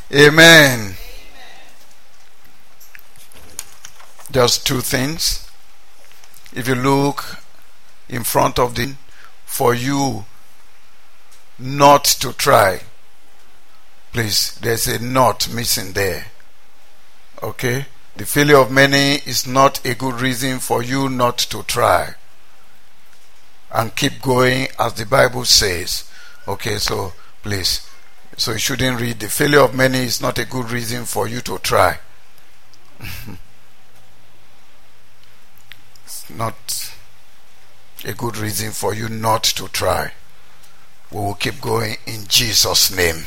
Amen. Just two things. If you look in front of the, for you not to try, please, there's a not missing there. Okay? The failure of many is not a good reason for you not to try and keep going, as the Bible says. Okay, so please, so you shouldn't read the failure of many is not a good reason for you to try. It's not a good reason for you not to try. We will keep going in Jesus' name.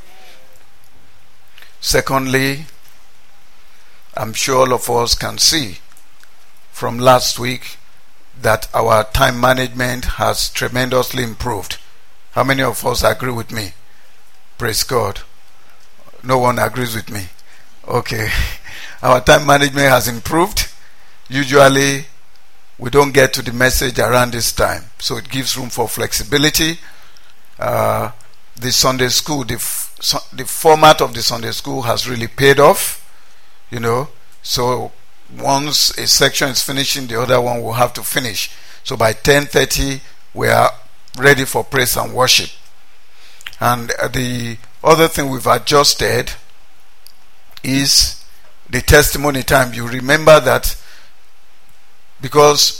Secondly, I'm sure all of us can see from last week that our time management has tremendously improved. How many of us agree with me? Praise God. No one agrees with me. Okay. Our time management has improved. Usually we don't get to the message around this time, so it gives room for flexibility. The Sunday school, the format of the Sunday school has really paid off. You know, so once a section is finishing, the other one will have to finish. So by 10:30, we are ready for praise and worship. And the other thing we've adjusted is the testimony time. You remember that because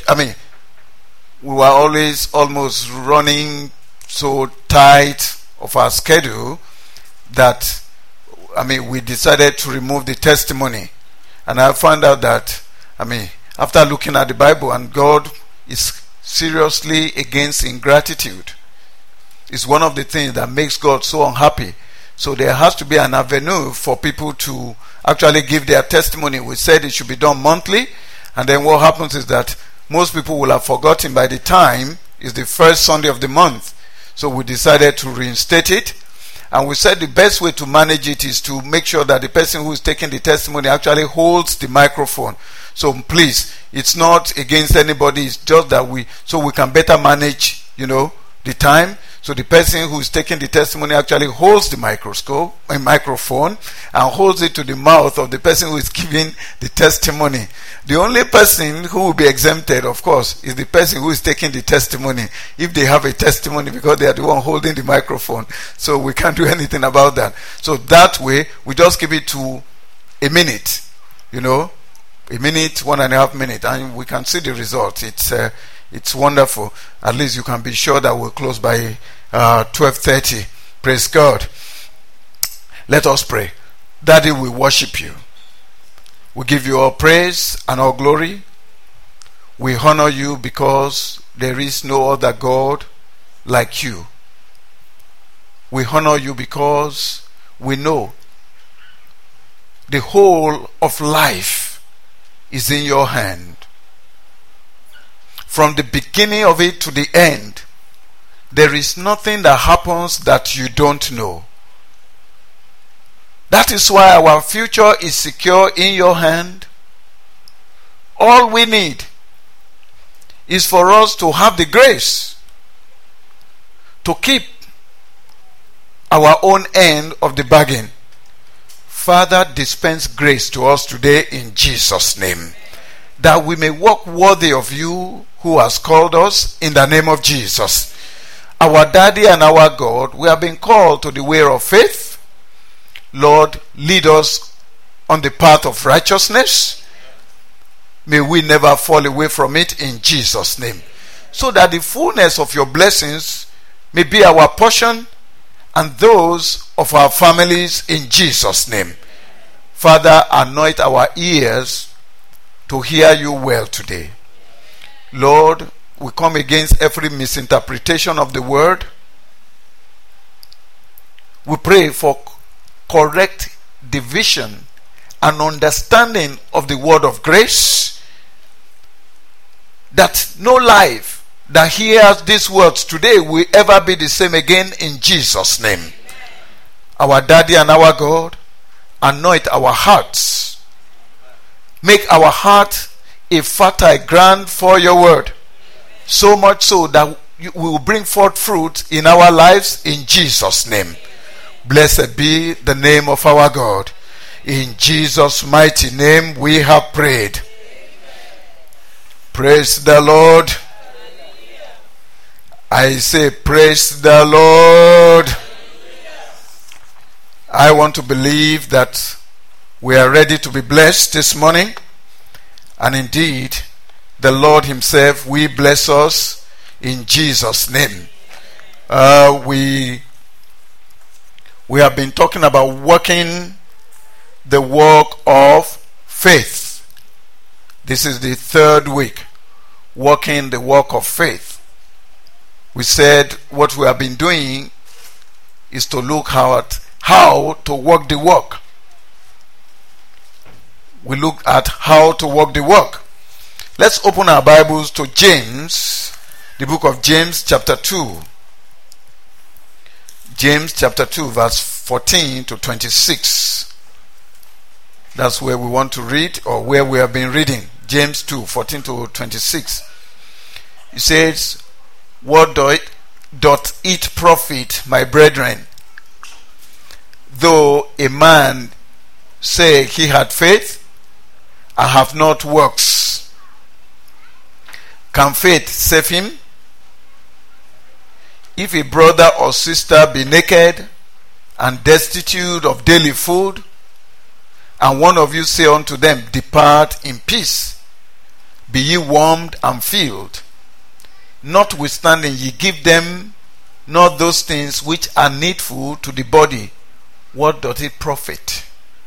we were always almost running so tight of our schedule that we decided to remove the testimony. And I found out that, after looking at the Bible, and God is seriously against ingratitude. It's one of the things that makes God so unhappy. So there has to be an avenue for people to actually give their testimony. We said it should be done monthly. And then what happens is that most people will have forgotten by the time it's the first Sunday of the month. So we decided to reinstate it. And we said the best way to manage it is to make sure that the person who is taking the testimony actually holds the microphone. So please, it's not against anybody. It's just that we can better manage, the time. So the person who is taking the testimony actually holds the microphone and holds it to the mouth of the person who is giving the testimony. The only person who will be exempted, of course, is the person who is taking the testimony, if they have a testimony, because they are the one holding the microphone. So we can't do anything about that. So that way, we just keep it to a minute, a minute, 1.5 minutes, and we can see the result. It's wonderful. At least you can be sure that we'll close by 12:30. Praise God. Let us pray. Daddy, we worship you. We give you all praise and all glory. We honor you because there is no other God like you. We honor you because we know the whole of life is in your hand. From the beginning of it to the end, there is nothing that happens that you don't know. That is why our future is secure in your hand. All we need is for us to have the grace to keep our own end of the bargain. Father, dispense grace to us today in Jesus' name, that we may walk worthy of you who has called us in the name of Jesus. Our Daddy and our God, we have been called to the way of faith. Lord, lead us on the path of righteousness. May we never fall away from it in Jesus' name, so that the fullness of your blessings may be our portion and those of our families in Jesus' name. Father, anoint our ears to hear you well today. Lord, we come against every misinterpretation of the word. We pray for correct division and understanding of the word of grace, that no life that hears these words today will ever be the same again in Jesus' name. Our Daddy and our God, anoint our hearts. Make our heart a fertile ground for your word, so much so that we will bring forth fruit in our lives in Jesus' name. Blessed be the name of our God. In Jesus' mighty name we have prayed. Praise the Lord. I say, praise the Lord. I want to believe that we are ready to be blessed this morning. And indeed, the Lord himself will bless us in Jesus' name. We have been talking about working the work of faith. This is the third week, working the work of faith. We said what we have been doing is to look at how to work the work. We look at how to work the work. Let's open our Bibles to James, the book of James chapter 2. James chapter 2 verse 14 to 26. That's where we want to read, or where we have been reading. James 2, 14 to 26. It says, what doth it profit, my brethren, though a man say he had faith and have not works? Can faith save him? If a brother or sister be naked and destitute of daily food, and one of you say unto them, depart in peace, be ye warmed and filled, notwithstanding ye give them not those things which are needful to the body, what doth it profit?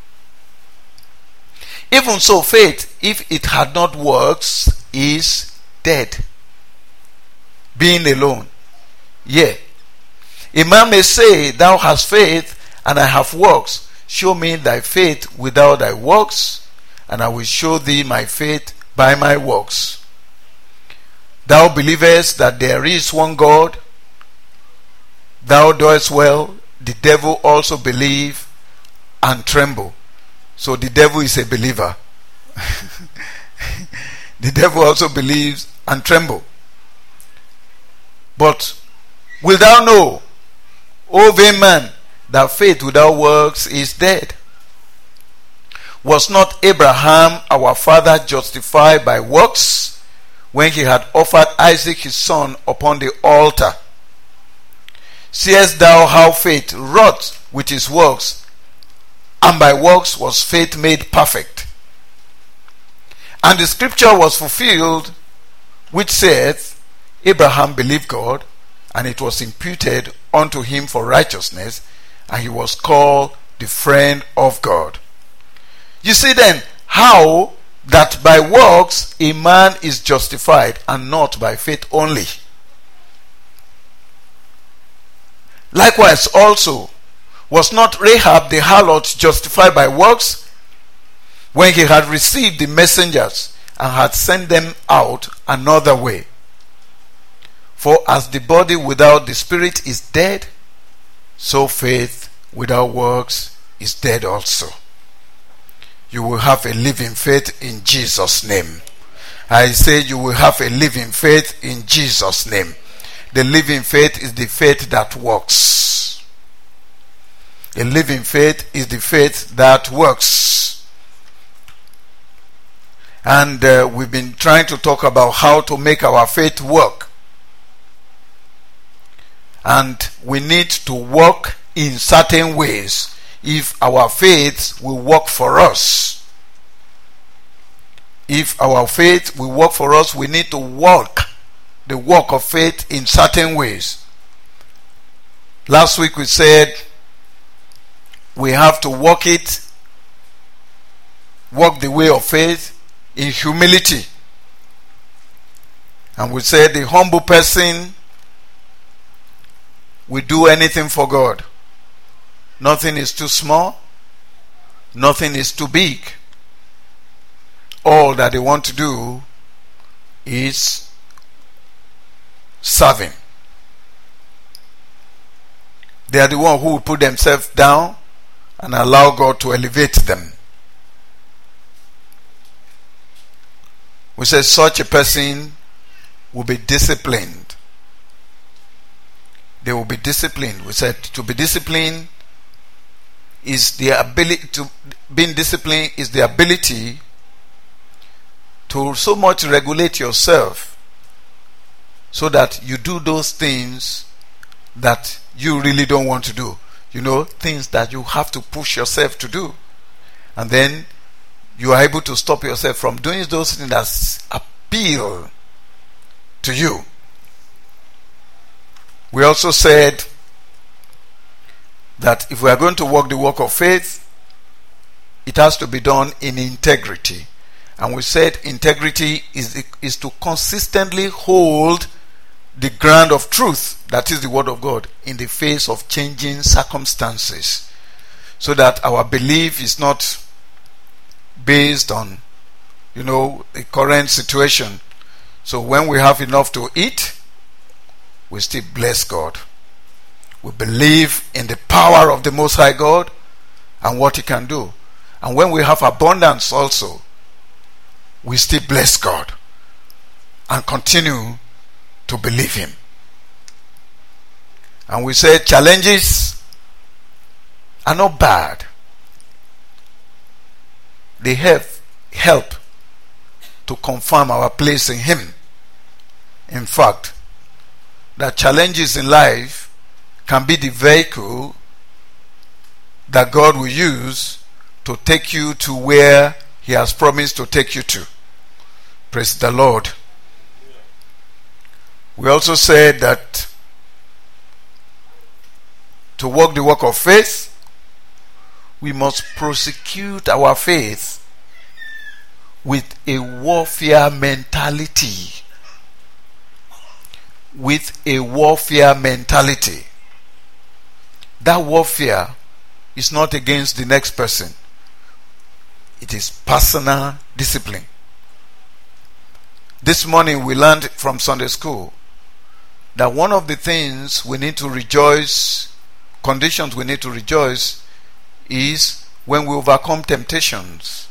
Even so, faith, if it had not works, is dead, being alone. Yea, a man may say, thou hast faith, and I have works. Show me thy faith without thy works, and I will show thee my faith by my works. Thou believest that there is one God, thou doest well. The devil also believe and tremble. So the devil is a believer. The devil also believes and tremble. But wilt thou know, O vain man, that faith without works is dead? Was not Abraham our father justified by works when he had offered Isaac his son upon the altar? Seest thou how faith wrought with his works, and by works was faith made perfect? And the scripture was fulfilled, which saith, Abraham believed God, and it was imputed unto him for righteousness, and he was called the friend of God. You see then how that by works a man is justified, and not by faith only. Likewise also, was not Rahab the harlot justified by works, when he had received the messengers and had sent them out another way? For as the body without the spirit is dead, so faith without works is dead also. You will have a living faith in Jesus' name. I say you will have a living faith in Jesus' name. The living faith is the faith that works. A living faith is the faith that works. And we've been trying to talk about how to make our faith work. And we need to work in certain ways if our faith will work for us. If our faith will work for us, we need to work the work of faith in certain ways. Last week we said we have to work the way of faith in humility. And we said the humble person will do anything for God. Nothing is too small. Nothing is too big. All that they want to do is serving. They are the one who will put themselves down and allow God to elevate them. We say such a person will be disciplined. They will be disciplined. We said to be disciplined is the ability to being disciplined is the ability to so much regulate yourself so that you do those things that you really don't want to do. Things that you have to push yourself to do. And then you are able to stop yourself from doing those things that appeal to you. We also said that if we are going to walk the walk of faith, it has to be done in integrity. And we said integrity is to consistently hold the ground of truth, that is the word of God, in the face of changing circumstances, so that our belief is not based on the current situation. So when we have enough to eat, we still bless God. We believe in the power of the Most High God and what He can do. And when we have abundance also, we still bless God and continue to believe Him. And we say challenges are not bad. They help to confirm our place in Him. In fact, that challenges in life can be the vehicle that God will use to take you to where He has promised to take you to. Praise the Lord. We also said that to walk the walk of faith, we must prosecute our faith with a warfare mentality. With a warfare mentality. That warfare is not against the next person. It is personal discipline. This morning we learned from Sunday school that one of the things we need to rejoice, conditions we need to rejoice, is when we overcome temptations.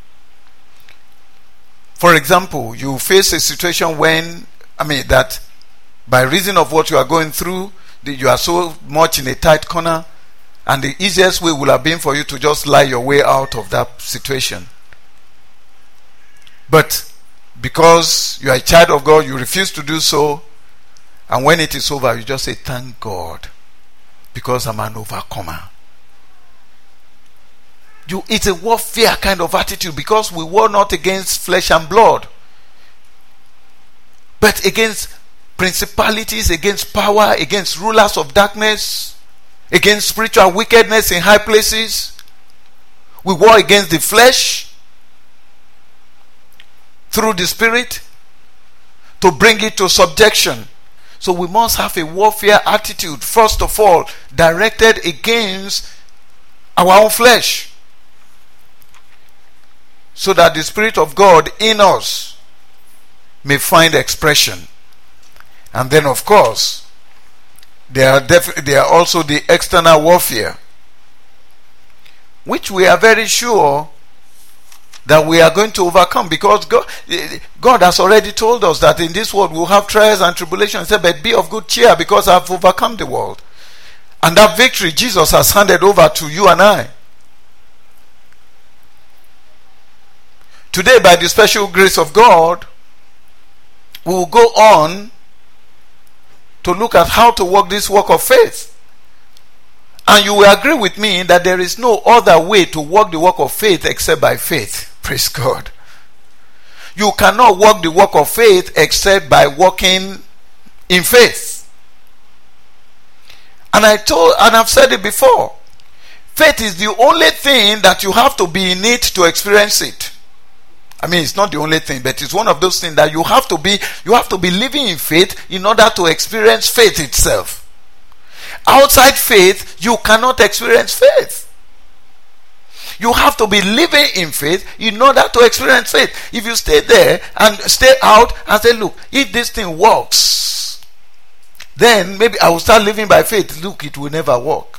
For example, you face a situation that by reason of what you are going through, you are so much in a tight corner, and the easiest way would have been for you to just lie your way out of that situation. But because you are a child of God, you refuse to do so, and when it is over, you just say, thank God, because I'm an overcomer. It's a warfare kind of attitude, because we war not against flesh and blood, but against principalities, against power, against rulers of darkness, against spiritual wickedness in high places. We war against the flesh through the Spirit to bring it to subjection. So we must have a warfare attitude, first of all, directed against our own flesh, so that the Spirit of God in us may find expression. And then, of course, there are also the external warfare, which we are very sure that we are going to overcome, because God has already told us that in this world we'll have trials and tribulations. He said, but be of good cheer, because I've overcome the world. And that victory Jesus has handed over to you and I. Today, by the special grace of God, we will go on to look at how to walk this walk of faith. And you will agree with me that there is no other way to walk the walk of faith except by faith. Praise God. You cannot walk the walk of faith except by walking in faith. And I've said it before. Faith is the only thing that you have to be in it to experience it. It's not the only thing, but it's one of those things that you have to be living in faith in order to experience faith itself. Outside faith, you cannot experience faith. You have to be living in faith in order to experience faith. If you stay there and stay out and say, look, if this thing works, then maybe I will start living by faith. Look, it will never work.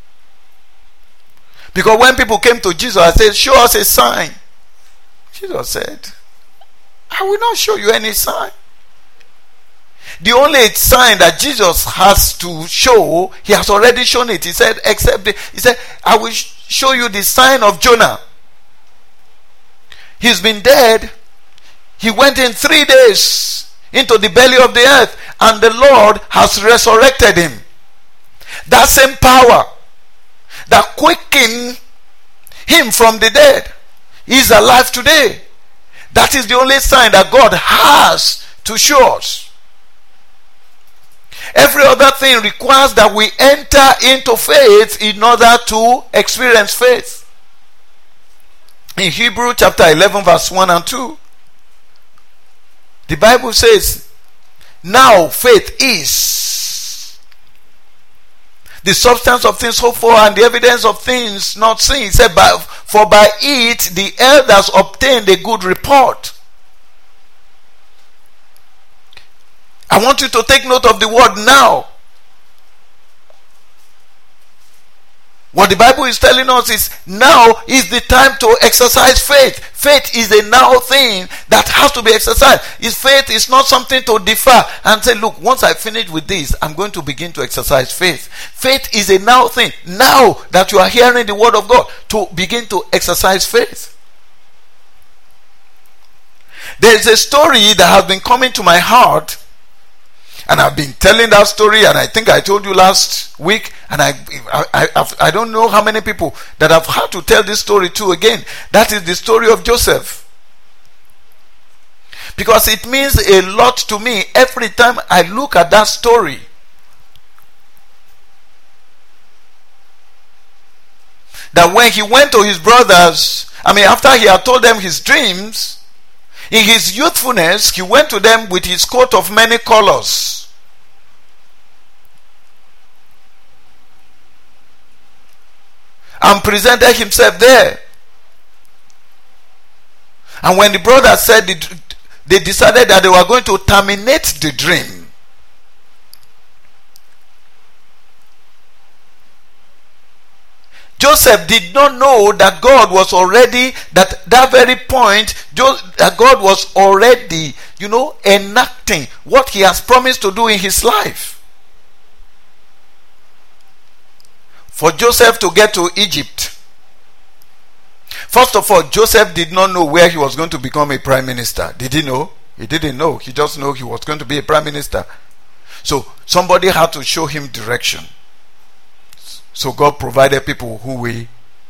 Because when people came to Jesus and said, show us a sign, Jesus said, I will not show you any sign. The only sign that Jesus has to show, he has already shown it. He said, I will show you the sign of Jonah. He's been dead. He went in 3 days into the belly of the earth, and the Lord has resurrected him. That same power that quickened him from the dead is alive today. That is the only sign that God has to show us. Every other thing requires that we enter into faith in order to experience faith. In Hebrews chapter 11 verse 1 and 2, the Bible says, now faith is the substance of things hoped for and the evidence of things not seen. It said, for by it the elders obtained a good report. I want you to take note of the word now. What the Bible is telling us is now is the time to exercise faith. Faith is a now thing that has to be exercised. Faith is not something to defer and say, look, once I finish with this, I'm going to begin to exercise faith. Faith is a now thing. Now that you are hearing the word of God, to begin to exercise faith. There is a story that has been coming to my heart, and I've been telling that story, and I think I told you last week, and I don't know how many people that I've had to tell this story to again. That is the story of Joseph. Because it means a lot to me every time I look at that story. That when he went to his brothers, after he had told them his dreams, in his youthfulness, he went to them with his coat of many colors. And presented himself there. And when the brothers said they decided that they were going to terminate the dream, Joseph did not know that God was already, that very point, that God was already, enacting what he has promised to do in his life. For Joseph to get to Egypt, first of all, Joseph did not know where he was going to become a prime minister. Did he know? He didn't know. He just knew he was going to be a prime minister. So somebody had to show him direction. So God provided people who will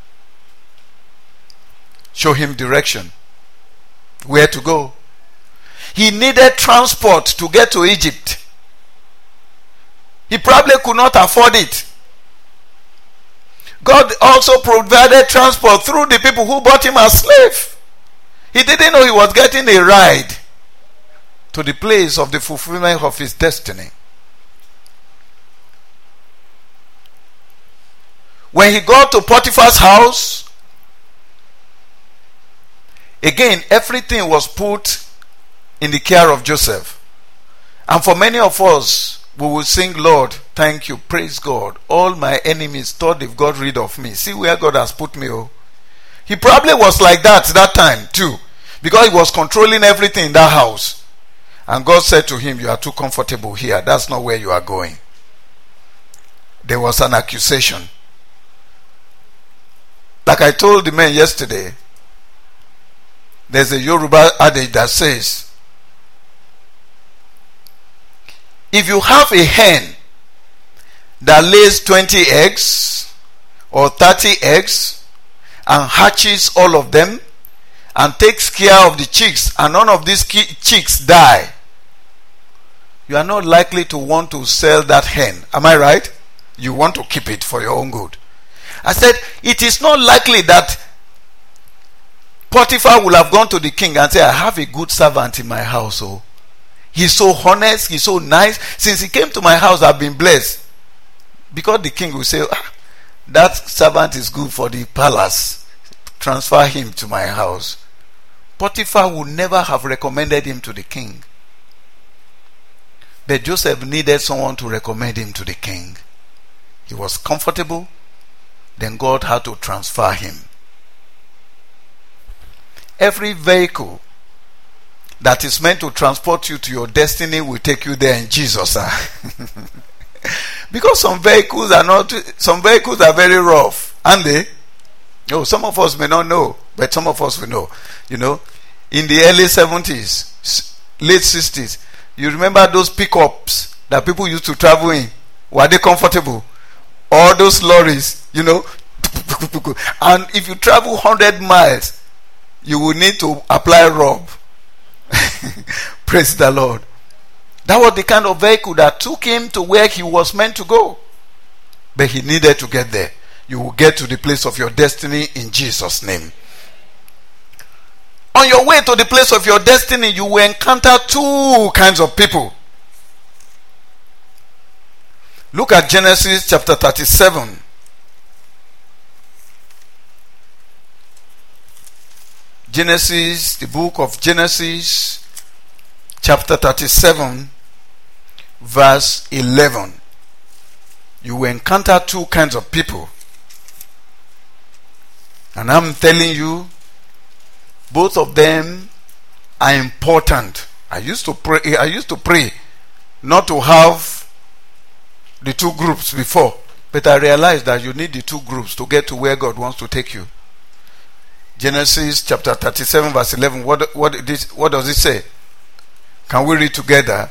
show him direction, where to go. He needed transport to get to Egypt. He probably could not afford it. God also provided transport through the people who bought him as slave. He didn't know he was getting a ride to the place of the fulfillment of his destiny. When he got to Potiphar's house, again, everything was put in the care of Joseph. And for many of us, we will sing, Lord, thank you, praise God. All my enemies thought they've got rid of me. See where God has put me. Oh. He probably was like that time too, because he was controlling everything in that house. And God said to him, you are too comfortable here. That's not where you are going. There was an accusation. Like I told the men yesterday, there's a Yoruba adage that says, if you have a hen that lays 20 eggs or 30 eggs and hatches all of them and takes care of the chicks, and none of these chicks die, you are not likely to want to sell that hen. Am I right? You want to keep it for your own good. I said, it is not likely that Potiphar will have gone to the king and said, I have a good servant in my house. Oh, he's so honest, he's so nice. Since he came to my house, I've been blessed. Because the king will say, that servant is good for the palace. Transfer him to my house. Potiphar would never have recommended him to the king. But Joseph needed someone to recommend him to the king. He was comfortable. Then God had to transfer him. Every vehicle that is meant to transport you to your destiny will take you there in Jesus. Because some vehicles are very rough, aren't they? No, some of us may not know, but some of us will know. In the early 70s, late 60s, you remember those pickups that people used to travel in? Were they comfortable? All those lorries, and if you travel 100 miles, you will need to apply rub. Praise the Lord. That was the kind of vehicle that took him to where he was meant to go. But he needed to get there. You will get to the place of your destiny in Jesus' name. On your way to the place of your destiny, you will encounter two kinds of people. Look at Genesis chapter 37. Genesis, the book of Genesis, chapter 37, verse 11. You will encounter two kinds of people. And I'm telling you, both of them are important. I used to pray not to have the two groups before, but I realized that you need the two groups to get to where God wants to take you. Genesis chapter 37 verse 11. What does it say? Can we read together?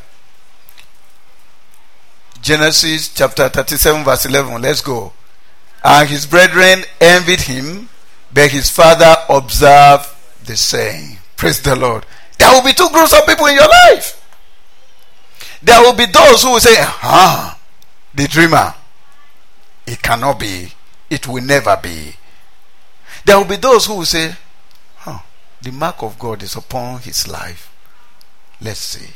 Genesis chapter 37 verse 11. Let's go. And his brethren envied him, but his father observed the saying. Praise the Lord. There will be two groups of people in your life. There will be those who will say, the dreamer. It cannot be. It will never be. There will be those who will say, the mark of God is upon his life. Let's see.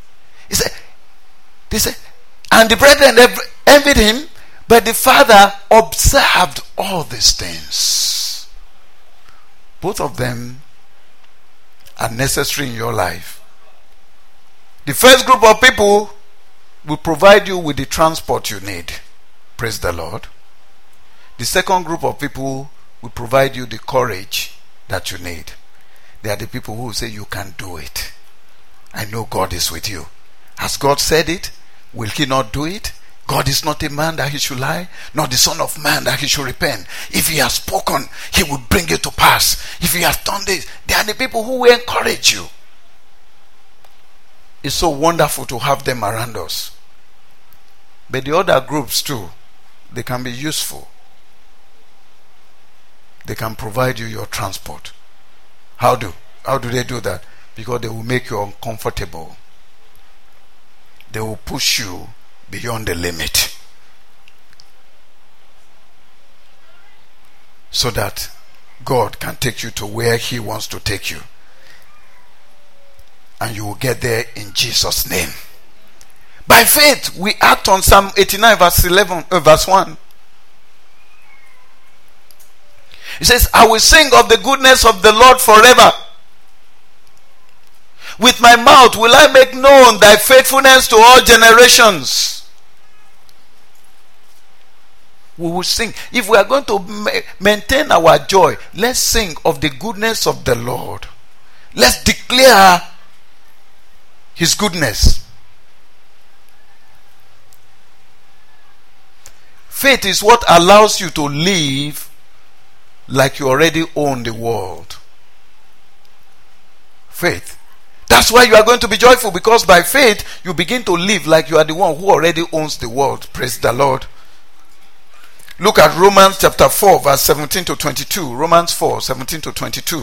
They said, and the brethren envied him, but the father observed all these things. Both of them are necessary in your life. The first group of people will provide you with the transport you need. Praise the Lord. The second group of people will provide you the courage that you need. They are the people who will say, you can do it. I know God is with you. Has God said it? Will he not do it? God is not a man that he should lie, nor the son of man that he should repent. If he has spoken, he will bring it to pass. If he has done this, they are the people who will encourage you. It's so wonderful to have them around us. But the other groups too, they can be useful. They can provide you your transport. How do they do that? Because they will make you uncomfortable. They will push you beyond the limit, so that God can take you to where he wants to take you. And you will get there in Jesus' name. By faith, we act on Psalm 89 verse 1. It says, I will sing of the goodness of the Lord forever. With my mouth will I make known thy faithfulness to all generations. We will sing. If we are going to maintain our joy, let's sing of the goodness of the Lord. Let's declare his goodness. Faith is what allows you to live like you already own the world. Faith. That's why you are going to be joyful, because by faith you begin to live like you are the one who already owns the world. Praise the Lord. Look at Romans chapter 4 verse 17 to 22. Romans 4, 17 to 22.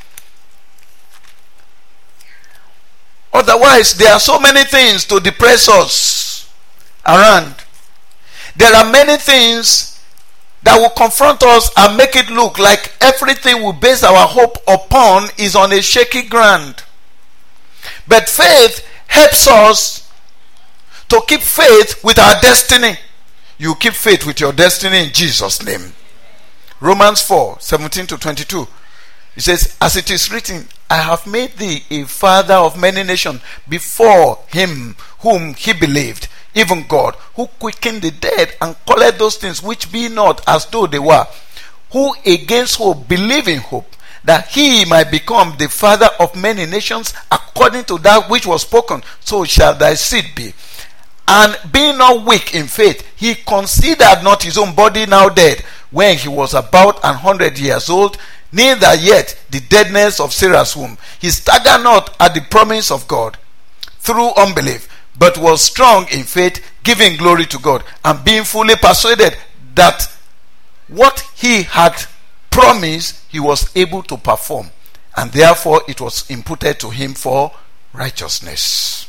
Otherwise, there are so many things to depress us around. There are many things that will confront us and make it look like everything we base our hope upon is on a shaky ground. But faith helps us to keep faith with our destiny. You keep faith with your destiny in Jesus' name. Romans 4, 17 to 22. It says, as it is written, I have made thee a father of many nations before him whom he believed, even God, who quickened the dead and calleth those things which be not as though they were, who against hope believe in hope, that he might become the father of many nations, according to that which was spoken, so shall thy seed be. And being not weak in faith, he considered not his own body now dead, when he was about 100 years old, neither yet the deadness of Sarah's womb. He staggered not at the promise of God through unbelief, but was strong in faith, giving glory to God, and being fully persuaded that what he had promised he was able to perform, and therefore it was imputed to him for righteousness.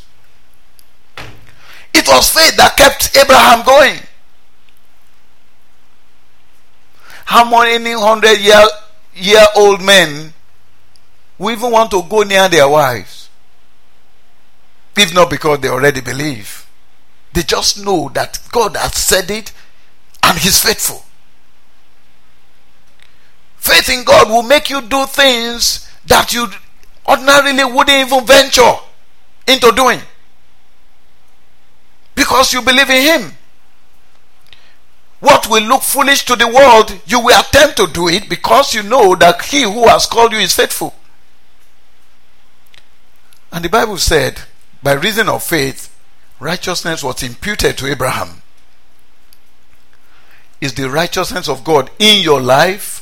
It was faith that kept Abraham going. How many 100-year-old men who even want to go near their wives? If not because they already believe. They just know that God has said it and he's faithful. Faith in God will make you do things that you ordinarily wouldn't even venture into doing, because you believe in him. What will look foolish to the world, you will attempt to do it because you know that he who has called you is faithful. And the Bible said, by reason of faith, righteousness was imputed to Abraham. Is the righteousness of God in your life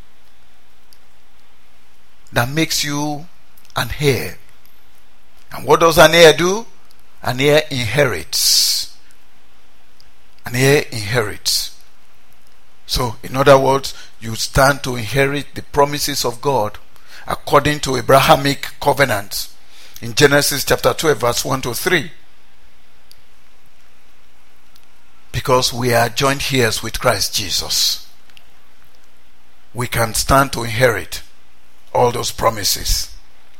that makes you an heir? And what does an heir do? An heir inherits. An heir inherits. So, in other words, you stand to inherit the promises of God according to Abrahamic covenant in Genesis chapter 12 verse 1 to 3. Because we are joint heirs with Christ Jesus, we can stand to inherit all those promises.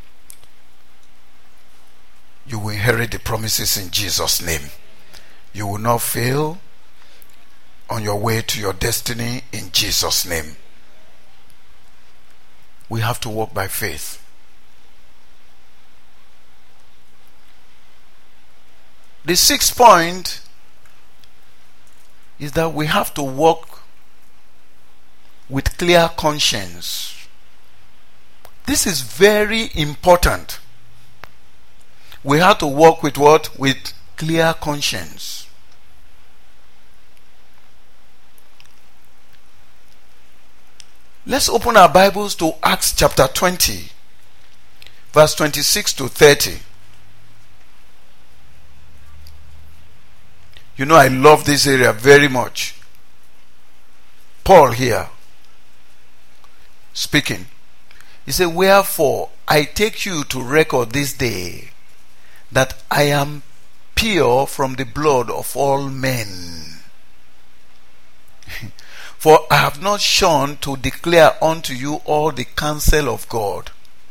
You will inherit the promises in Jesus' name. You will not fail on your way to your destiny in Jesus' name. We have to walk by faith. The sixth point is that we have to walk with clear conscience. This is very important. We have to walk with what? With clear conscience. Let's open our Bibles to Acts chapter 20, verse 26 to 30. You know, I love this area very much. Paul here speaking. He said, wherefore I take you to record this day that I am pure from the blood of all men. For I have not shunned to declare unto you all the counsel of God.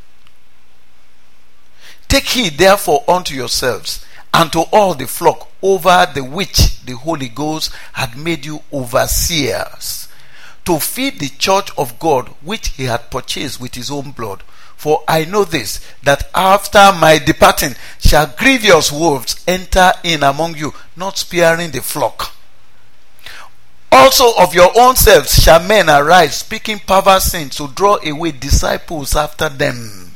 Take heed therefore unto yourselves and to all the flock over the which the Holy Ghost had made you overseers, to feed the church of God which he had purchased with his own blood. For I know this, that after my departing shall grievous wolves enter in among you, not sparing the flock. Also of your own selves shall men arise, speaking perverse things, to draw away disciples after them.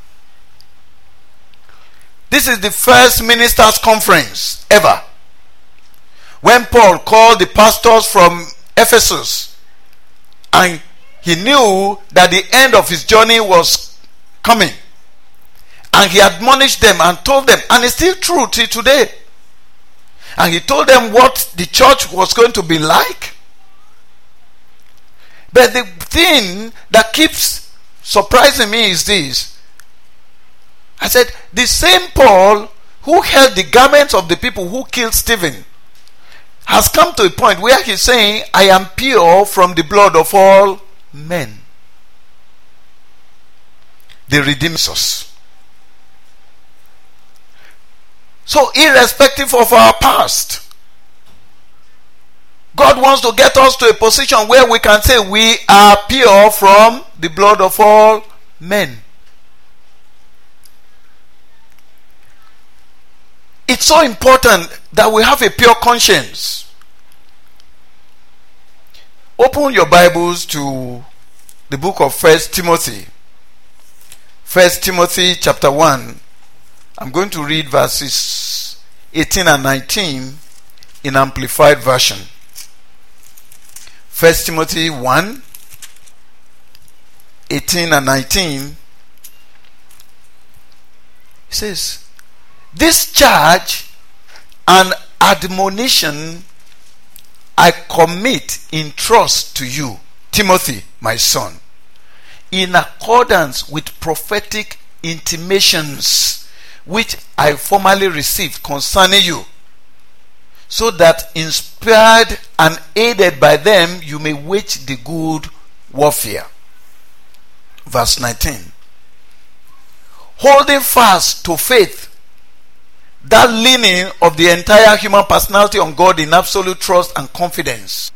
This is the first ministers' conference ever, when Paul called the pastors from Ephesus, and he knew that the end of his journey was coming, and he admonished them and told them, and it's still true till today, and he told them what the church was going to be like. But the thing that keeps surprising me is this. I said, the same Paul who held the garments of the people who killed Stephen has come to a point where he's saying, I am pure from the blood of all men. The Redeemer. So irrespective of our past, God wants to get us to a position where we can say we are pure from the blood of all men. It's so important that we have a pure conscience. Open your Bibles to the book of 1 Timothy 1 Timothy chapter 1. I'm going to read verses 18 and 19 in Amplified Version. 1 Timothy 1, 18 and 19. It says, "This charge and admonition I commit in trust to you, Timothy, my son, in accordance with prophetic intimations which I formerly received concerning you, so that inspired and aided by them you may wage the good warfare." Verse 19. "Holding fast to faith, that leaning of the entire human personality on God in absolute trust and confidence,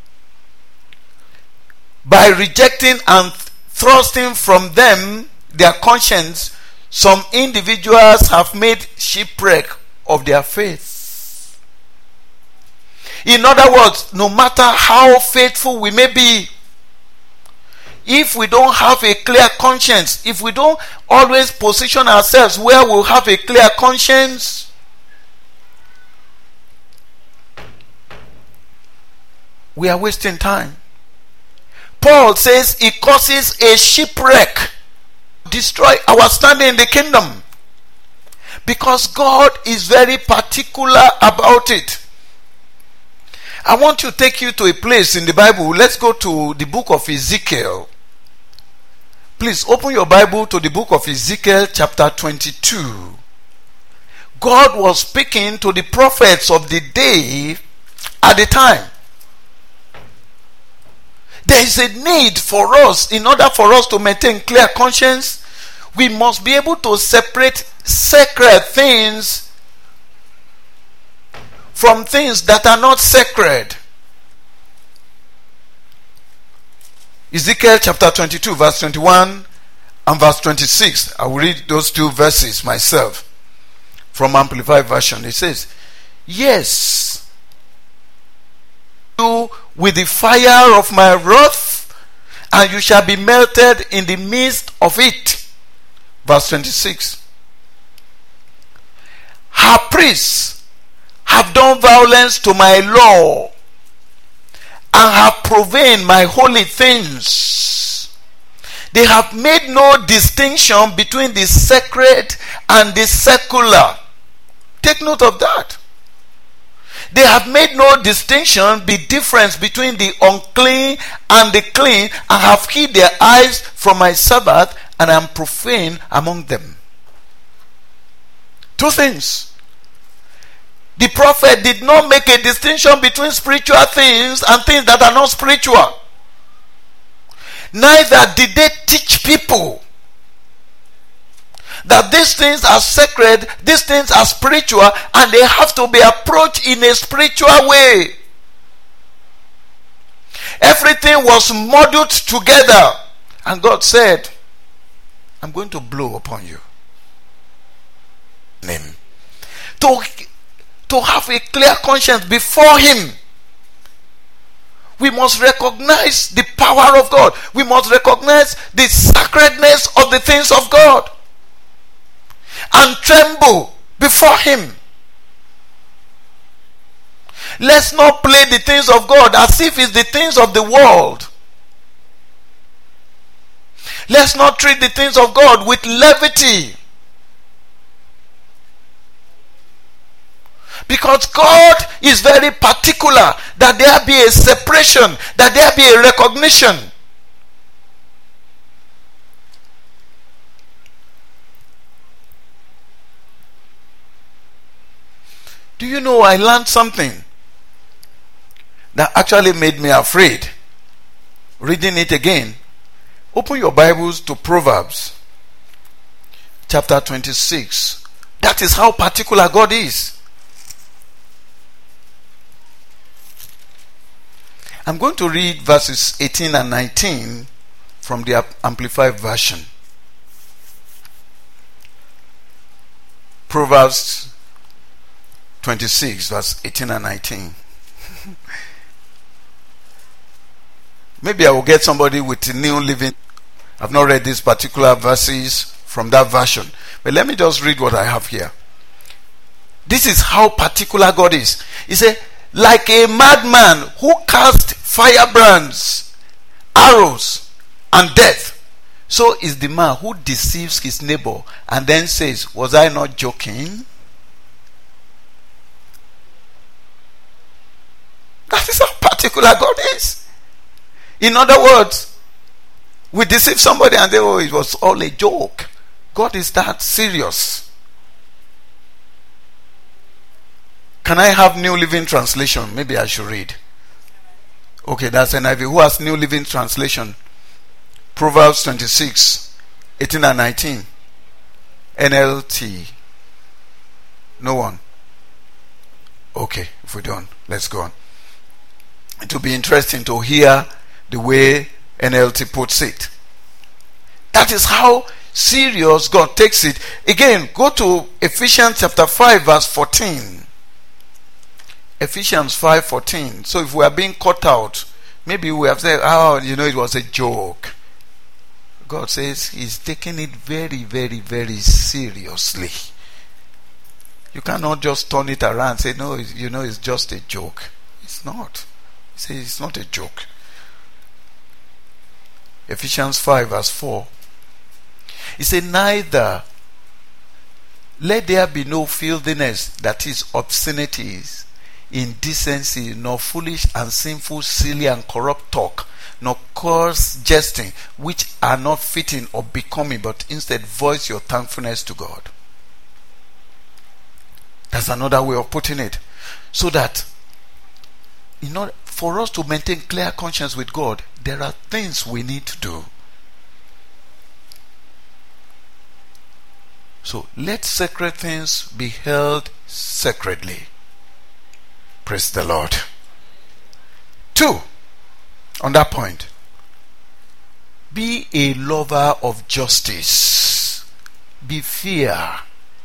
by rejecting and thrusting from them their conscience, some individuals have made shipwreck of their faith." In other words, no matter how faithful we may be, if we don't have a clear conscience, if we don't always position ourselves where we'll have a clear conscience, we are wasting time. Paul says it causes a shipwreck, destroy our standing in the kingdom, because God is very particular about it. I want to take you to a place in the Bible. Let's go to the book of Ezekiel. Please open your Bible to the book of Ezekiel chapter 22. God was speaking to the prophets of the day at the time. There is a need for us, in order for us to maintain clear conscience, we must be able to separate sacred things from things that are not sacred. Ezekiel chapter 22 verse 21 and verse 26. I will read those two verses myself from Amplified Version. It says, "Yes, you with the fire of my wrath, and you shall be melted in the midst of it." Verse 26. "Her priests have done violence to my law, and have profaned my holy things. They have made no distinction between the sacred and the secular." Take note of that. They have made no distinction, the difference between the unclean and the clean, and have hid their eyes from my Sabbath, and am profane among them. Two things. The prophet did not make a distinction between spiritual things and things that are not spiritual. Neither did they teach people that these things are sacred, these things are spiritual, and they have to be approached in a spiritual way. Everything was muddled together, and God said, "I'm going to blow upon you." Name. To have a clear conscience before Him, we must recognize the power of God. We must recognize the sacredness of the things of God and tremble before Him. Let's not play the things of God as if it's the things of the world. Let's not treat the things of God with levity. Because God is very particular that there be a separation, that there be a recognition. Do you know, I learned something that actually made me afraid reading it again. Open your Bibles to Proverbs chapter 26. That is how particular God is. I'm going to read verses 18 and 19 from the Amplified Version. Proverbs 26 verse 18 and 19. Maybe I will get somebody with a New Living. I've not read these particular verses from that version. But let me just read what I have here. This is how particular God is. He said, like a madman who cast firebrands, arrows, and death, so is the man who deceives his neighbor and then says, was I not joking? That is how particular God is. In other words, we deceive somebody and they, oh, it was all a joke. God is that serious. Can I have New Living Translation? Maybe I should read. Okay, that's NIV. Who has New Living Translation? Proverbs 26, 18 and 19. NLT. No one. Okay, if we don't, let's go on. It will be interesting to hear the way NLT puts it. That is how serious God takes it. Again, go to Ephesians chapter 5 verse 14. Ephesians 5:14. So if we are being caught out, maybe we have said, oh, it was a joke. God says he's taking it very, very, very seriously. You cannot just turn it around and say, no, it's just a joke. It's not. He says it's not a joke. Ephesians 5 verse 4. He said, neither let there be no filthiness, that is obscenities, indecency, nor foolish and sinful, silly and corrupt talk, nor coarse jesting, which are not fitting or becoming, but instead voice your thankfulness to God. That's another way of putting it. So that, for us to maintain clear conscience with God, there are things we need to do. So let sacred things be held sacredly. Praise the Lord. 2, on that point, be a lover of justice. Be fair.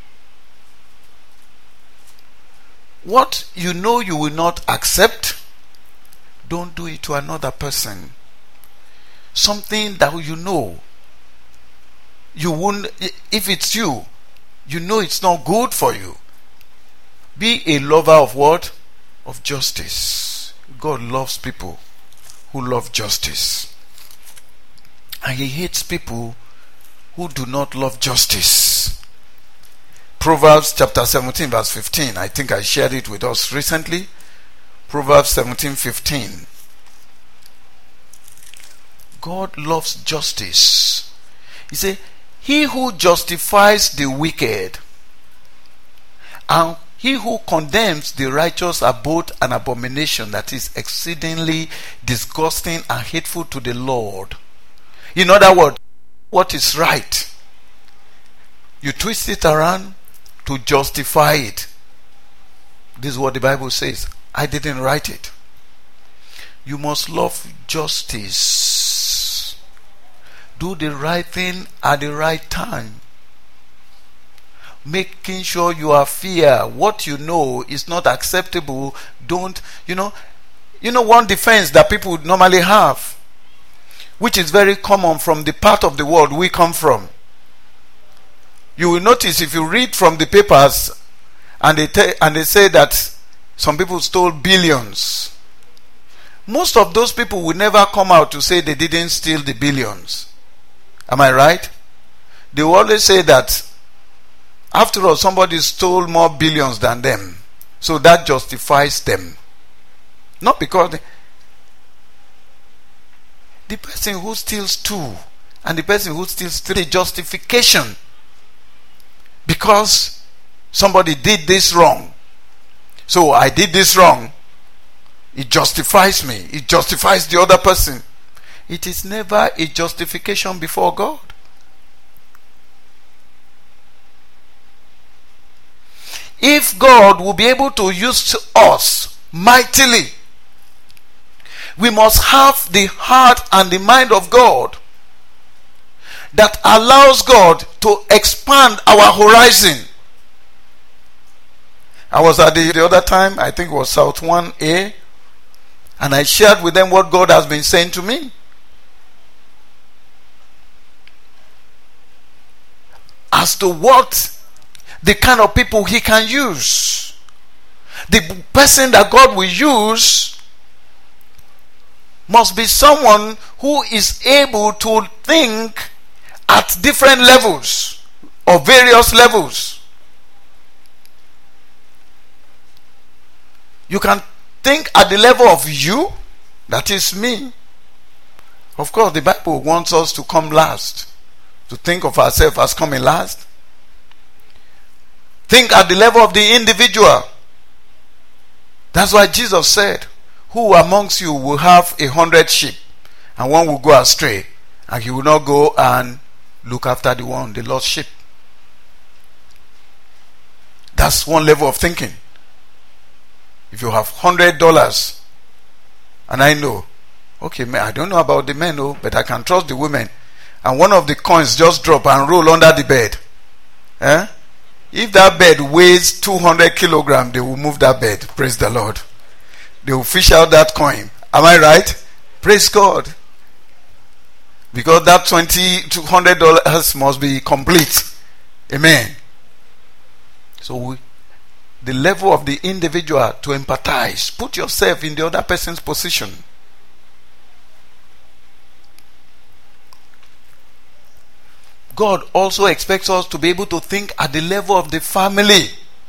What you know you will not accept, don't do it to another person. Something that you know you won't, if it's you know it's not good for you. Be a lover of what? Of justice. God loves people who love justice, and he hates people who do not love justice. Proverbs chapter 17 verse 15. I think I shared it with us recently. Proverbs 17:15. God loves justice. He said, he who justifies the wicked and he who condemns the righteous are both an abomination, that is exceedingly disgusting and hateful to the Lord. In other words, what is right, you twist it around to justify it. This is what the Bible says. I didn't write it. You must love justice. Do the right thing at the right time. Making sure you are fair. What you know is not acceptable. Don't, one defense that people would normally have, which is very common from the part of the world we come from. You will notice if you read from the papers and they say that some people stole billions. Most of those people will never come out to say they didn't steal the billions. Am I right? They will always say that after all, somebody stole more billions than them, so that justifies them. Not because the person who steals 2 and the person who steals 3, justification because somebody did this wrong. So I did this wrong. It justifies me. It justifies the other person. It is never a justification before God. If God will be able to use us mightily, we must have the heart and the mind of God that allows God to expand our horizon. I was at the other time, I think it was South 1A, and I shared with them what God has been saying to me. as to what the kind of people he can use. The person that God will use must be someone who is able to think at different levels or various levels. You can think at the level of you, that is me. Of course, the Bible wants us to come last, to think of ourselves as coming last. Think at the level of the individual. That's why Jesus said, who amongst you will have 100 sheep and one will go astray, and he will not go and look after the lost sheep? That's one level of thinking. If you have $100 and I know, okay, man, I don't know about the men, but I can trust the women, and one of the coins just drop and roll under the bed, if that bed weighs 200 kilograms, they will move that bed. Praise the Lord. They will fish out that coin. Am I right? Praise God. Because that $200 must be complete. Amen. So the level of the individual to empathize. Put yourself in the other person's position. God also expects us to be able to think at the level of the family.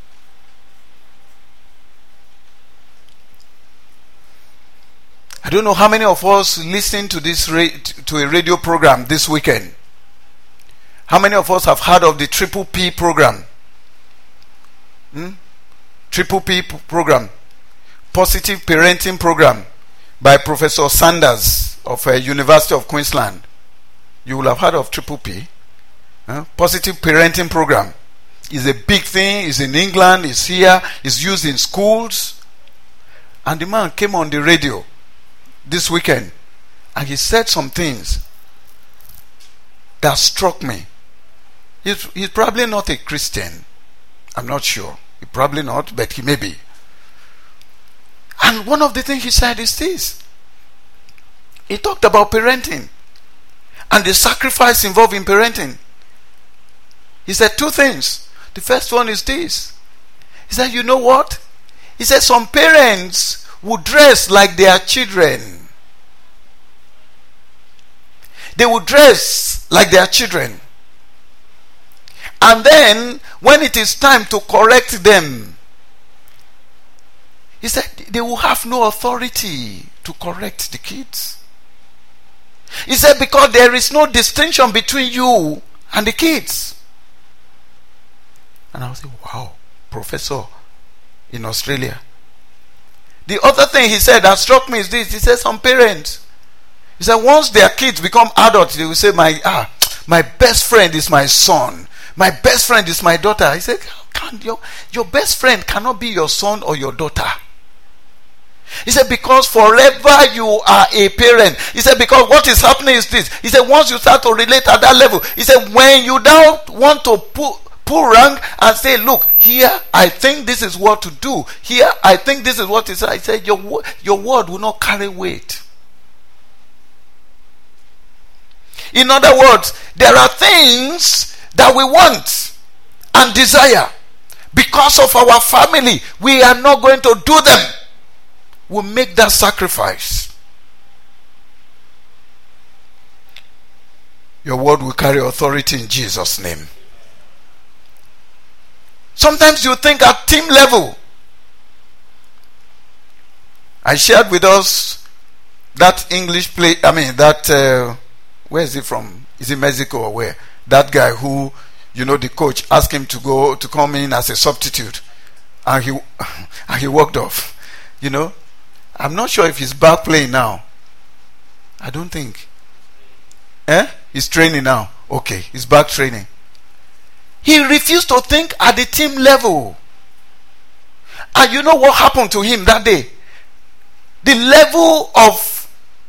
I don't know how many of us listened to to a radio program this weekend. How many of us have heard of the Triple P program? Triple P program, Positive Parenting Program, by Professor Sanders of University of Queensland. You will have heard of Triple P. Positive Parenting Program is a big thing. It's in England. It's here. It's used in schools. And the man came on the radio this weekend and he said some things that struck me. He's probably not a Christian. I'm not sure. He probably not, but he may be. And one of the things he said is this. He talked about parenting and the sacrifice involved in parenting. He said two things. The first one is this. He said, you know what? He said some parents would dress like their children. They would dress like their children. And then, when it is time to correct them, he said they will have no authority to correct the kids. He said because there is no distinction between you and the kids. And I was saying, wow, professor in Australia. The other thing he said that struck me is this. He said some parents, he said once their kids become adults, they will say, my best friend is my son. My best friend is my daughter. He said, your best friend cannot be your son or your daughter. He said, because forever you are a parent. He said, because what is happening is this. He said, once you start to relate at that level, he said, when you don't want to pull rank and say, look, here I think this is what to do. Here I think this is what is. I said, your word will not carry weight. In other words, there are things that we want and desire. Because of our family, we are not going to do them. We'll make that sacrifice. Your word will carry authority in Jesus' name. Sometimes you think at team level. I shared with us that English play, where is he from? Is it Mexico or where? That guy who, the coach asked him to come in as a substitute. And he walked off. I'm not sure if he's back playing now. I don't think. He's training now. Okay, he's back training. He refused to think at the team level. And you know what happened to him that day? The level of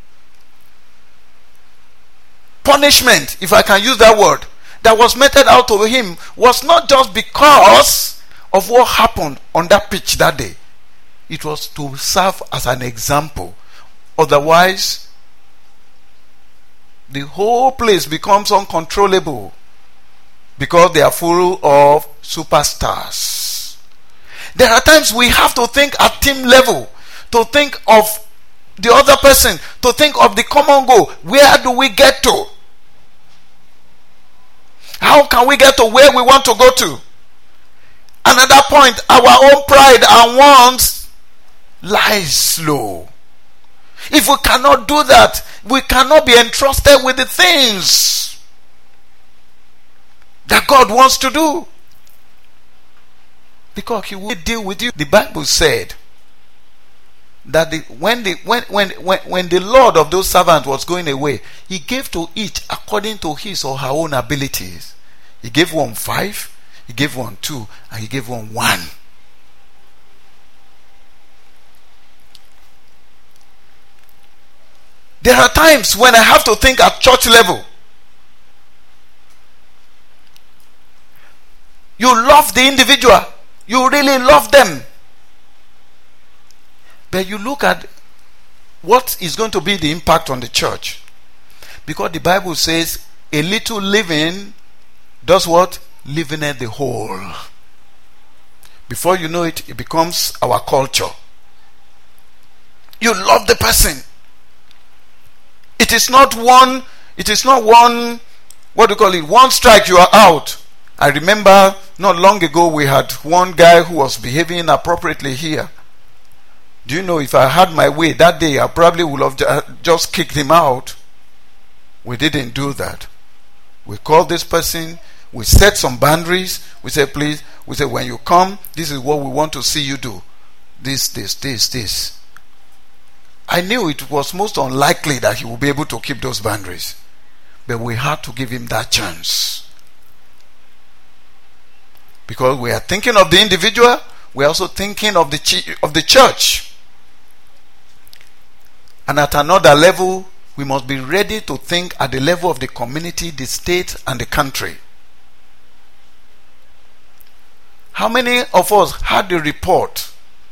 punishment, if I can use that word, that was meted out to him was not just because of what happened on that pitch that day. It was to serve as an example. Otherwise, the whole place becomes uncontrollable. because they are full of superstars. There are times we have to think at team level, to think of the other person, to think of the common goal. Where do we get to? How can we get to where we want to go to? Another point, our own pride and wants lies low. If we cannot do that, we cannot be entrusted with the things that God wants to do, because He will deal with you. The Bible said that when the Lord of those servants was going away, He gave to each according to his or her own abilities. He gave one 5, He gave one 2, and He gave one 1. There are times when I have to think at church level. You love the individual. You really love them. But you look at what is going to be the impact on the church. Because the Bible says, a little leaven does what? Leaveneth the whole. Before you know it, it becomes our culture. You love the person. It is not one, what do you call it? One strike, you are out. I remember not long ago we had one guy who was behaving inappropriately here. Do you know, if I had my way that day, I probably would have just kicked him out. We didn't do that. We called this person, we set some boundaries. We said, please, we said, when you come, this is what we want to see you do. This. I knew it was most unlikely that he would be able to keep those boundaries. But we had to give him that chance. Because we are thinking of the individual, we are also thinking of the church. And at another level, we must be ready to think at the level of the community, the state, and the country. How many of us had the report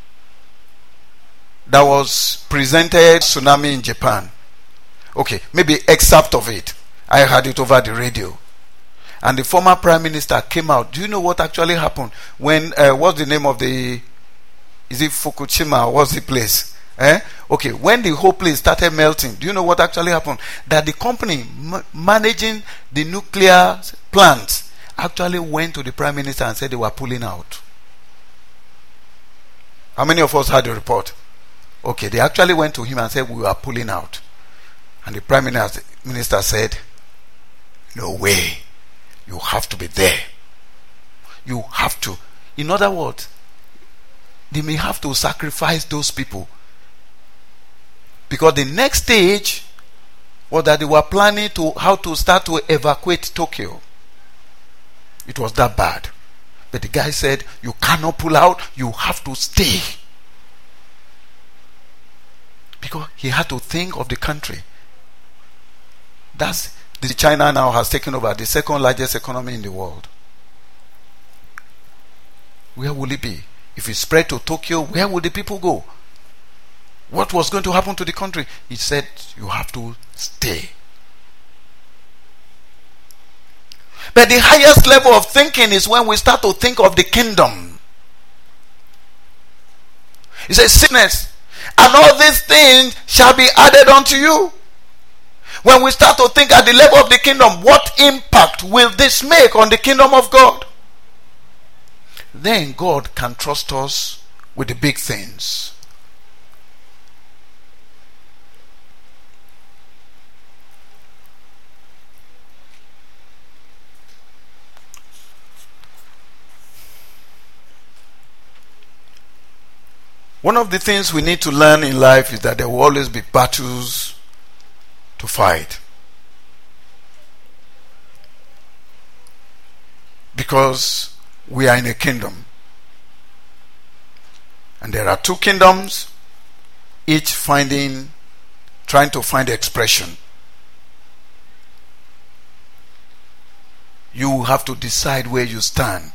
that was presented, tsunami in Japan? Okay, maybe excerpt of it. I heard it over the radio. And the former prime minister came out. Do you know what actually happened? When, what's the name of the, is it Fukushima? What's the place? Okay, when the whole place started melting, do you know what actually happened? That the company managing the nuclear plants actually went to the prime minister and said they were pulling out. How many of us had the report? Okay, they actually went to him and said we were pulling out. And the prime minister said, no way. You have to be there. You have to. In other words, they may have to sacrifice those people. Because the next stage was that they were planning to how to start to evacuate Tokyo. It was that bad. But the guy said, you cannot pull out, you have to stay. Because he had to think of the country. That's China now has taken over the second largest economy in the world. Where will it be? If it spread to Tokyo, where will the people go? What was going to happen to the country? He said, you have to stay. But the highest level of thinking is when we start to think of the kingdom. He says, sickness and all these things shall be added unto you. When we start to think at the level of the kingdom, what impact will this make on the kingdom of God? Then God can trust us with the big things. One of the things we need to learn in life is that there will always be battles to fight. Because we are in a kingdom. And there are two kingdoms, each trying to find expression. You have to decide where you stand.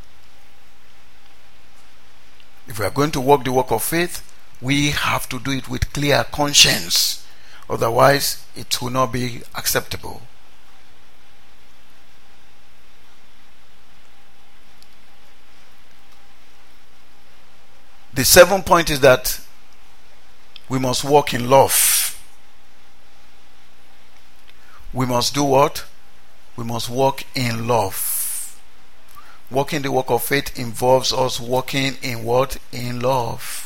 If we are going to walk the walk of faith, we have to do it with clear conscience. Otherwise, it will not be acceptable. The 7th point is that we must walk in love. We must do what? We must walk in love. Walking the walk of faith involves us walking in what? In love.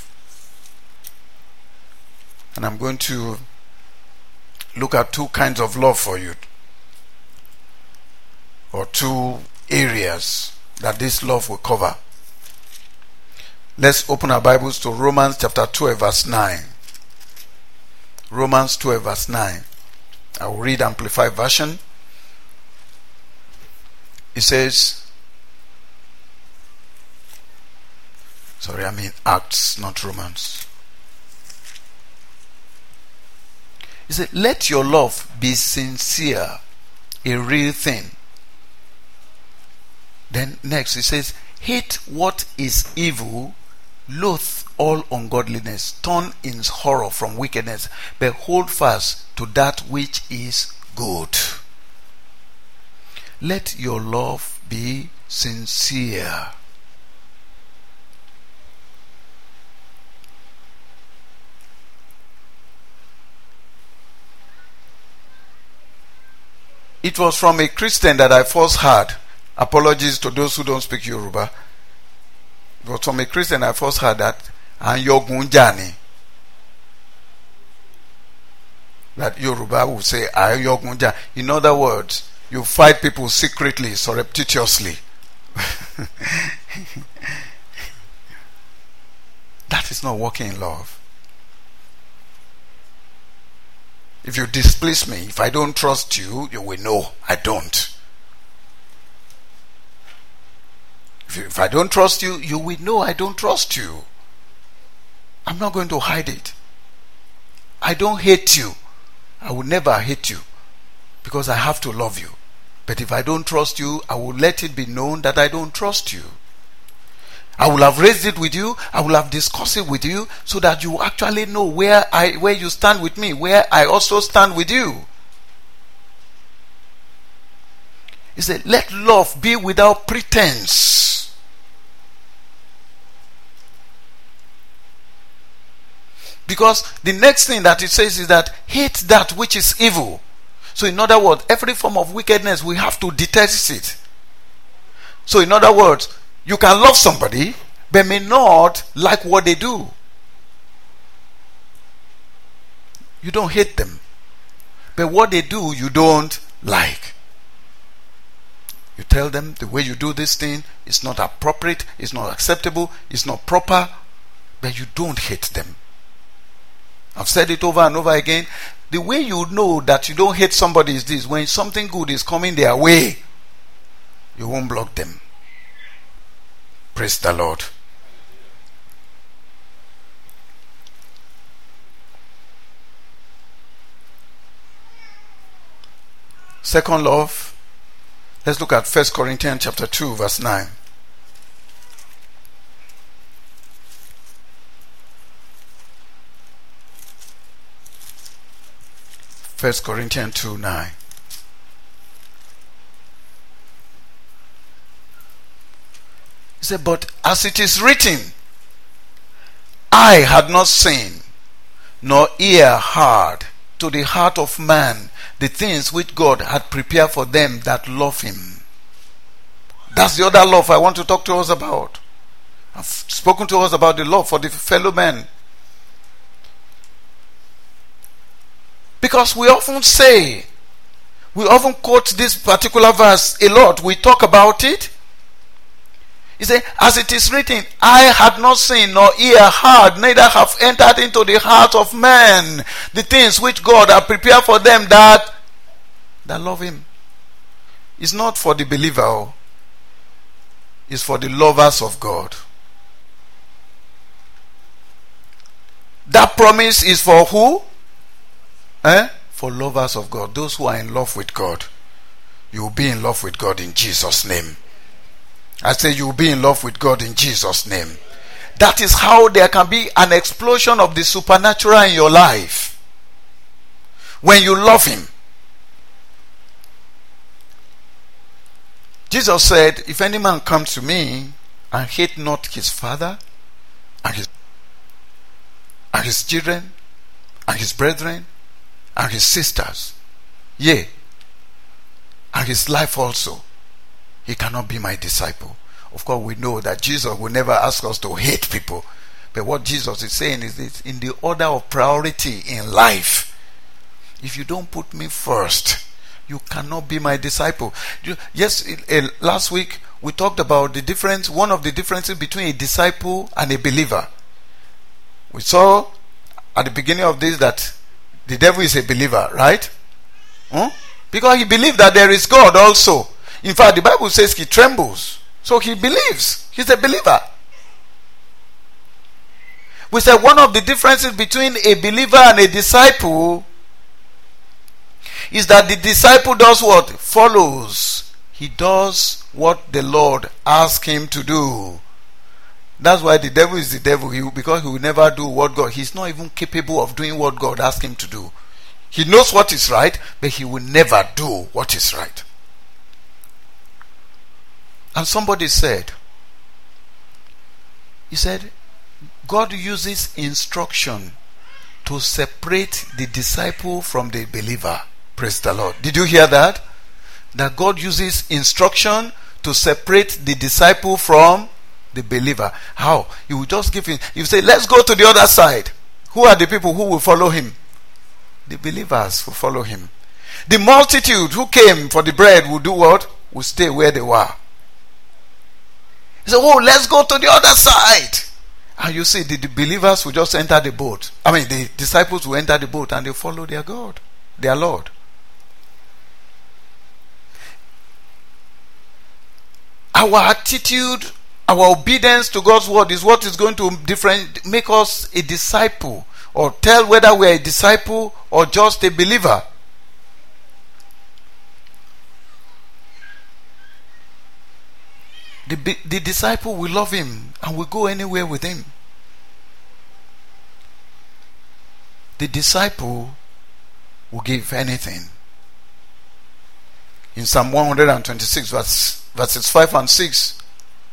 And I'm going to look at 2 kinds of love for you, or 2 areas that this love will cover. Let's open our Bibles to Romans chapter 12 verse 9. Romans 12 verse 9. I will read Amplified Version. It says, Acts, not Romans. It said, let your love be sincere, a real thing. Then next it says, hate what is evil, loathe all ungodliness, turn in horror from wickedness, but hold fast to that which is good. Let your love be sincere. It was from a Christian that I first heard. Apologies to those who don't speak Yoruba. It was from a Christian I first heard that Ayogunjani. That Yoruba will say Ayogunjani. In other words, you fight people secretly, surreptitiously. That is not walking in love. If you displease me, if I don't trust you, you will know I don't. If I don't trust you, you will know I don't trust you. I'm not going to hide it. I don't hate you. I will never hate you because I have to love you. But if I don't trust you, I will let it be known that I don't trust you. I will have raised it with you. I will have discussed it with you so that you actually know where you stand with me, where I also stand with you. He said, let love be without pretense. Because the next thing that it says is that hate that which is evil. So in other words, every form of wickedness, we have to detest it. So in other words, you can love somebody, but may not like what they do. You don't hate them, but what they do, you don't like. You tell them the way you do this thing is not appropriate, it's not acceptable, it's not proper, but you don't hate them. I've said it over and over again. The way you know that you don't hate somebody is this: when something good is coming their way, you won't block them. Praise the Lord. Second love, let's look at 1 Corinthians chapter 2 verse 9. 1 Corinthians 2 9. He said, but as it is written, eye had not seen, nor ear heard, to the heart of man, the things which God had prepared for them that love him. That's the other love I want to talk to us about. I've spoken to us about the love for the fellow man. Because we often quote this particular verse a lot. We talk about it. He said, as it is written, eye had not seen, nor ear heard, neither have entered into the heart of man the things which God has prepared for them that love him. It's not for the believer. It's for the lovers of God. That promise is for who? For lovers of God. Those who are in love with God. You will be in love with God in Jesus' name. I say you will be in love with God in Jesus' name. That is how there can be an explosion of the supernatural in your life. When you love him. Jesus said, if any man comes to me and hate not his father and his and his children, and his brethren, and his sisters, yea, and his life also, he cannot be my disciple. Of course, we know that Jesus will never ask us to hate people. But what Jesus is saying is this: in the order of priority in life, if you don't put me first, you cannot be my disciple. Yes, last week we talked about the difference, one of the differences between a disciple and a believer. We saw at the beginning of this that the devil is a believer, right? Because he believes that there is God also. In fact, the Bible says he trembles. So he believes. He's a believer. We said one of the differences between a believer and a disciple is that the disciple does what? Follows. He does what the Lord asks him to do. That's why the devil is the devil. Because he will never do what God... He's not even capable of doing what God asks him to do. He knows what is right, but he will never do what is right. And somebody said, he said, God uses instruction to separate the disciple from the believer. Praise the Lord. Did you hear that? That God uses instruction to separate the disciple from the believer. How? You will just give him, you say, let's go to the other side. Who are the people who will follow him? The believers who follow him. The multitude who came for the bread will do what? Will stay where they were. He said, oh, let's go to the other side. And you see, the believers will just enter the boat. I mean, the disciples will enter the boat and they follow their God, their Lord. Our attitude, our obedience to God's word is what is going to make us a disciple, or tell whether we're a disciple or just a believer. The disciple will love him and will go anywhere with him. The disciple will give anything. In Psalm 126 verses 5 and 6,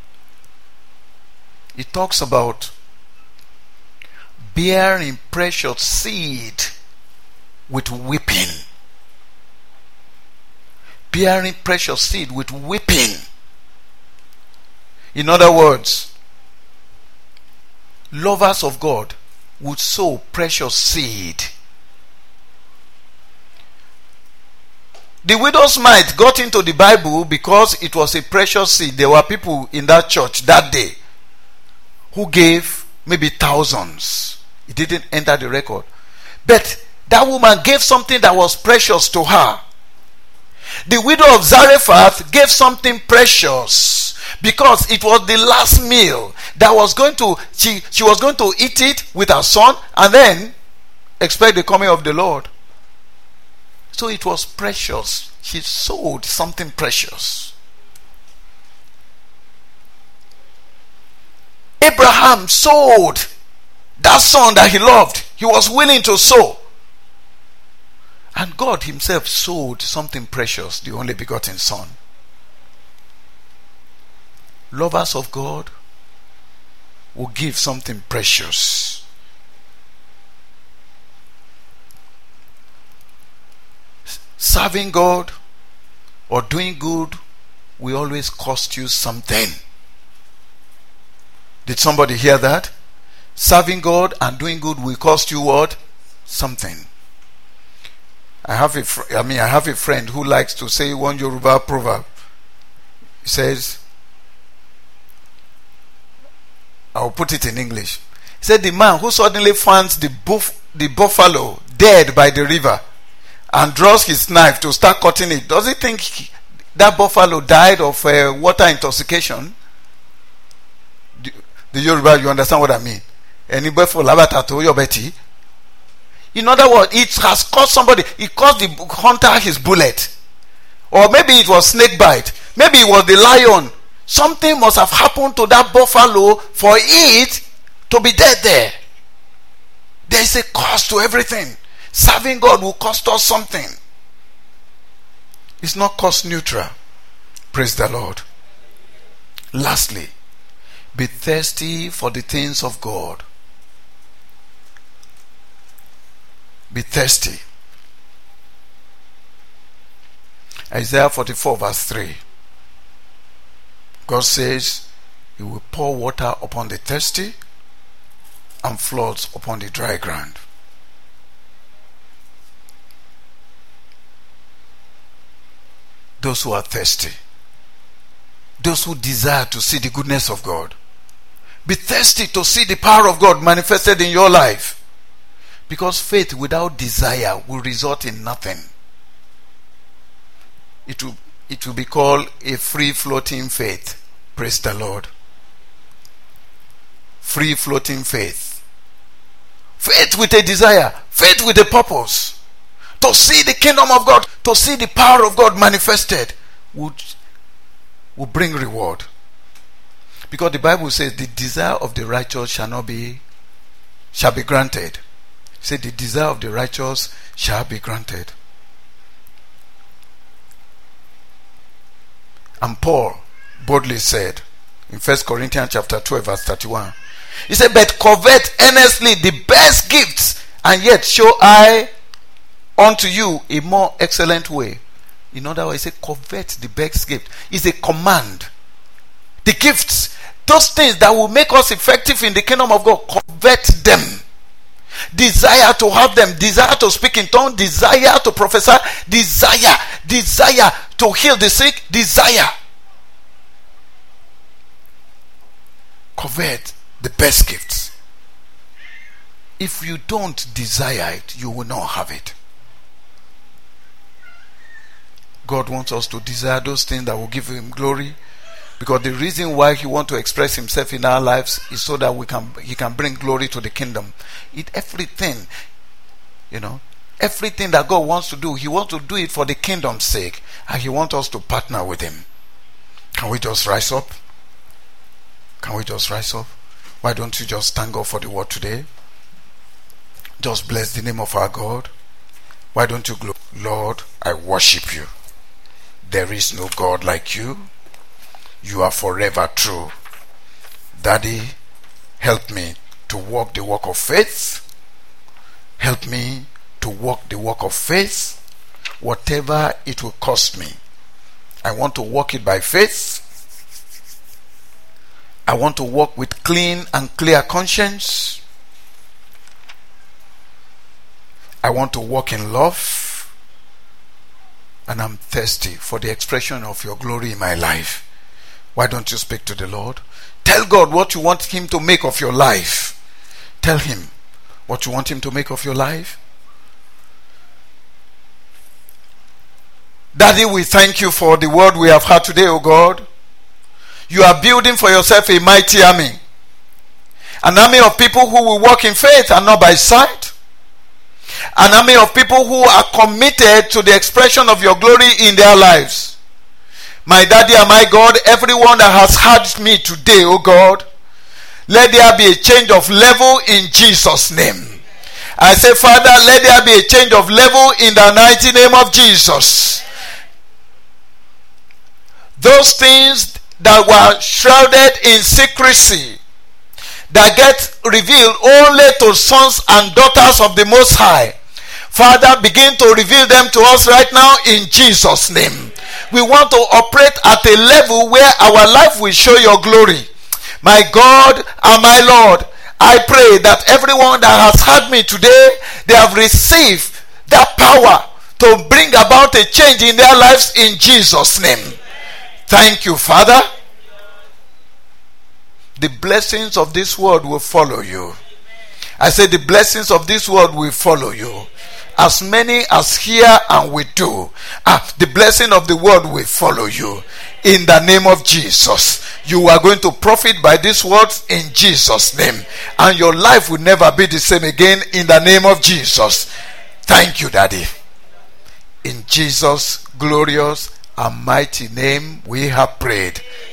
it talks about bearing precious seed with weeping. Bearing precious seed with weeping. In other words, lovers of God would sow precious seed. The widow's mite got into the Bible because it was a precious seed. There were people in that church that day who gave maybe thousands. It didn't enter the record. But that woman gave something that was precious to her. The widow of Zarephath gave something precious because it was the last meal that was going to, she was going to eat it with her son and then expect the coming of the Lord. So it was precious. She sold something precious. Abraham sold that son that he loved. He was willing to sow. And God himself sold something precious, the only begotten son. Lovers of God will give something precious. Serving God or doing good will always cost you something. Did somebody hear that? Serving God and doing good will cost you what? Something. I have a friend who likes to say one Yoruba proverb. He says, I'll put it in English. He said, the man who suddenly finds the buffalo dead by the river and draws his knife to start cutting it, does he think that buffalo died of water intoxication? The Yoruba, you understand what I mean? In other words, it has cost somebody. It cost the hunter his bullet. Or maybe it was snake bite. Maybe it was the lion. Something must have happened to that buffalo for it to be dead there. There is a cost to everything. Serving God will cost us something. It's not cost neutral. Praise the Lord. Lastly, be thirsty for the things of God. Be thirsty. Isaiah 44 verse 3. God says He will pour water upon the thirsty and floods upon the dry ground. Those who are thirsty, those who desire to see the goodness of God, be thirsty to see the power of God manifested in your life. Because faith without desire will result in nothing. It will be called a free-floating faith. Praise the Lord. Free-floating faith. Faith with a desire. Faith with a purpose. To see the kingdom of God, to see the power of God manifested will bring reward. Because the Bible says the desire of the righteous shall be granted. Say the desire of the righteous shall be granted. And Paul boldly said in 1 Corinthians chapter 12 verse 31, he said, but covet earnestly the best gifts, and yet show I unto you a more excellent way. In other words, he said, covet the best gift. It's a command. The gifts, those things that will make us effective in the kingdom of God, covet them. Desire to have them. Desire to speak in tongues. Desire to prophesy. Desire to heal the sick. Desire. Covet the best gifts. If you don't desire it, you will not have it. God wants us to desire those things that will give Him glory, because the reason why He wants to express Himself in our lives is so that He can bring glory to the kingdom. Everything that God wants to do, He wants to do it for the kingdom's sake, and He wants us to partner with Him. Can we just rise up? Why don't you just thank God for the word today? Just bless the name of our God. Why don't you Lord, I worship you. There is no God like you. You are forever true. Daddy, help me to walk the walk of faith. Help me to walk the walk of faith, whatever it will cost me. I want to walk it by faith. I want to walk with clean and clear conscience. I want to walk in love. And I'm thirsty for the expression of your glory in my life. Why don't you speak to the Lord? Tell God what you want Him to make of your life. Tell Him what you want Him to make of your life. Daddy, we thank you for the word we have had today, O God. You are building for yourself a mighty army. An army of people who will walk in faith and not by sight. An army of people who are committed to the expression of your glory in their lives. My Daddy and my God, everyone that has heard me today, oh God, let there be a change of level in Jesus' name. I say, Father, let there be a change of level in the mighty name of Jesus. Those things that were shrouded in secrecy, that get revealed only to sons and daughters of the Most High, Father, begin to reveal them to us right now in Jesus' name. We want to operate at a level where our life will show your glory. My God and my Lord, I pray that everyone that has heard me today, they have received that power to bring about a change in their lives in Jesus' name. Thank you, Father. The blessings of this world will follow you. I say the blessings of this world will follow you. As many as hear and will do, the blessing of the world will follow you. In the name of Jesus, you are going to profit by these words in Jesus' name. And your life will never be the same again in the name of Jesus. Thank you, Daddy. In Jesus' glorious and mighty name we have prayed.